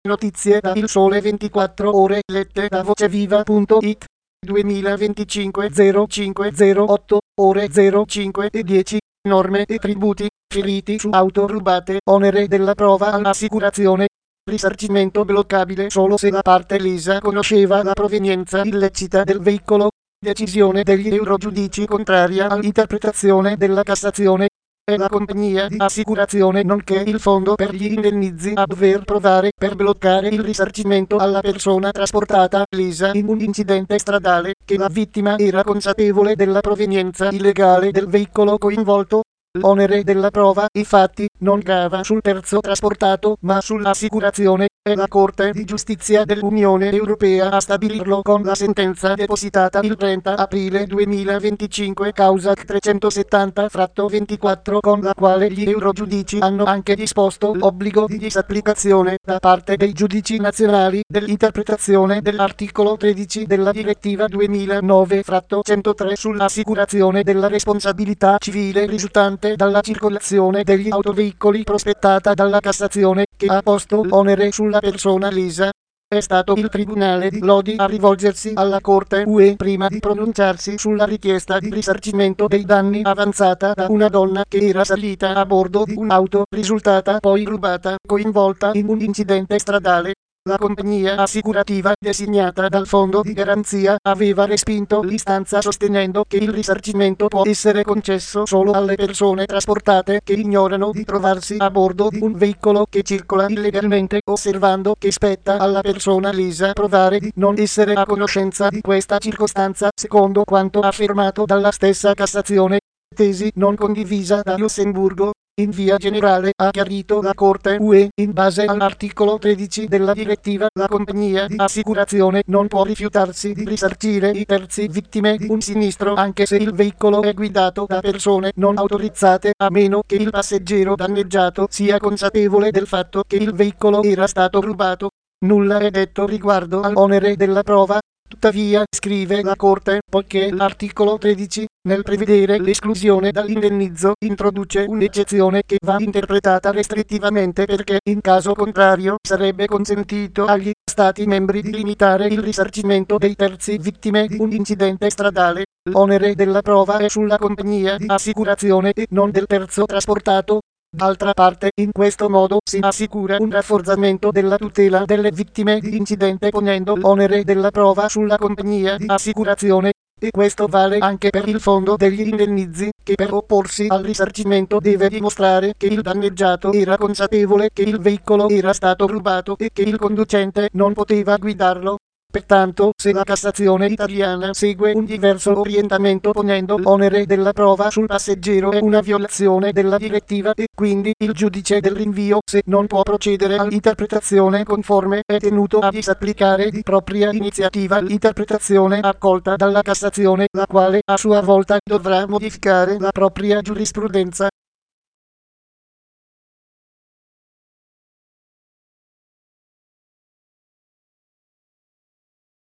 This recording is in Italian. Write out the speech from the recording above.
Notizie da Il Sole 24 Ore lette da voceviva.it 2025 0508 ore 05 e 10 norme e tributi feriti su auto rubate, onere della prova all'assicurazione, risarcimento bloccabile solo se la parte lesa conosceva la provenienza illecita del veicolo, decisione degli eurogiudici contraria all'interpretazione della Cassazione. È la compagnia di assicurazione nonché il fondo per gli indennizi a dover provare per bloccare il risarcimento alla persona trasportata lesa in un incidente stradale che la vittima era consapevole della provenienza illegale del veicolo coinvolto. L'onere della prova, infatti, non grava sul terzo trasportato ma sull'assicurazione. È la Corte di Giustizia dell'Unione Europea a stabilirlo con la sentenza depositata il 30 aprile 2025 causa 370-24 con la quale gli eurogiudici hanno anche disposto l'obbligo di disapplicazione da parte dei giudici nazionali dell'interpretazione dell'articolo 13 della direttiva 2009-103 sull'assicurazione della responsabilità civile risultante dalla circolazione degli autoveicoli prospettata dalla Cassazione, che ha posto l'onere sulla persona lesa. È stato il Tribunale di Lodi a rivolgersi alla Corte UE prima di pronunciarsi sulla richiesta di risarcimento dei danni avanzata da una donna che era salita a bordo di un'auto risultata poi rubata, coinvolta in un incidente stradale. La compagnia assicurativa designata dal fondo di garanzia aveva respinto l'istanza sostenendo che il risarcimento può essere concesso solo alle persone trasportate che ignorano di trovarsi a bordo di un veicolo che circola illegalmente, osservando che spetta alla persona lesa provare di non essere a conoscenza di questa circostanza, secondo quanto affermato dalla stessa Cassazione. Tesi non condivisa da Lussemburgo. In via generale, ha chiarito la Corte UE, in base all'articolo 13 della direttiva, la compagnia di assicurazione non può rifiutarsi di risarcire i terzi vittime di un sinistro anche se il veicolo è guidato da persone non autorizzate, a meno che il passeggero danneggiato sia consapevole del fatto che il veicolo era stato rubato. Nulla è detto riguardo all'onere della prova. Tuttavia, scrive la Corte, poiché l'articolo 13, nel prevedere l'esclusione dall'indennizzo, introduce un'eccezione che va interpretata restrittivamente perché, in caso contrario, sarebbe consentito agli Stati membri di limitare il risarcimento dei terzi vittime di un incidente stradale. L'onere della prova è sulla compagnia di assicurazione e non del terzo trasportato. D'altra parte, in questo modo si assicura un rafforzamento della tutela delle vittime di incidente ponendo l'onere della prova sulla compagnia di assicurazione, e questo vale anche per il fondo degli indennizi, che per opporsi al risarcimento deve dimostrare che il danneggiato era consapevole che il veicolo era stato rubato e che il conducente non poteva guidarlo. Pertanto, se la Cassazione italiana segue un diverso orientamento ponendo l'onere della prova sul passeggero è una violazione della direttiva e quindi il giudice del rinvio, se non può procedere all'interpretazione conforme, è tenuto a disapplicare di propria iniziativa l'interpretazione accolta dalla Cassazione, la quale a sua volta dovrà modificare la propria giurisprudenza.